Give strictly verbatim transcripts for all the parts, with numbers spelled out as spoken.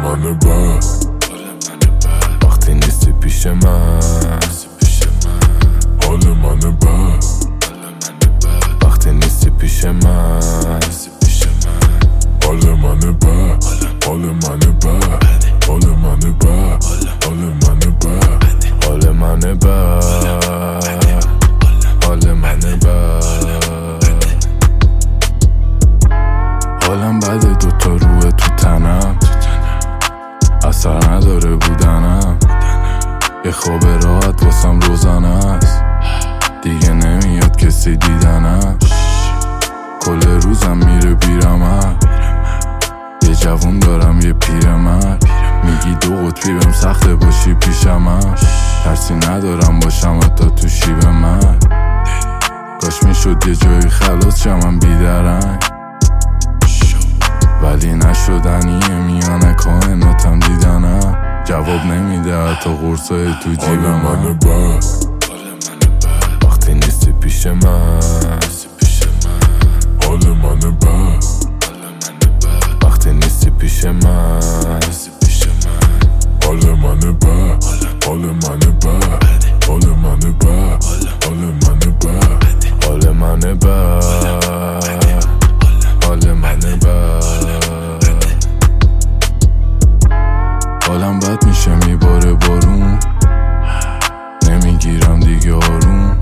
من بد وقتی نیستی پیش من، حال من بد وقتی نیستی پیش من، حال من بد حال من بد حال من بد حال من بد حال من بد حال من بد حالم بده، دوتا روح تو تنم اثر نداره بودنم، یه خواب راحت واسم روزانه است، دیگه نمیاد کسی دیدنم، کل روزم میره بیرم، یه جوون دارم یه پیرمرد، میگی دو قطبی بهم سخته باشی پیشم، ترسی ندارم باشم حتی تو شیب من، کاش میشد یه جایی خلاص شم بیدرنگ، ولی نشدنیه میانه کائناتم دیدنم، جواب نمیده حتی قرصای تو جیب من. حال من بد وقتی نیستی پیش من، حال من بد وقتی نیستی پیش من، حال من بد حال من بد حال من بد حال من بد حال من بد حال من بد حالم بد میشه میباره بارون، نمیگیرم دیگه آروم،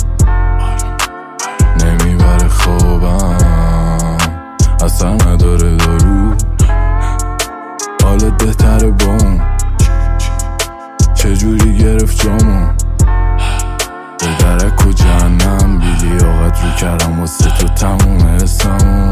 نمیبره خوابم اصلا نداره دارو، حالت بهتره با اون چجوری گرفت جامون، به درک و جهنم بیلیاقت رو کردم واسه تو تموم حسمون.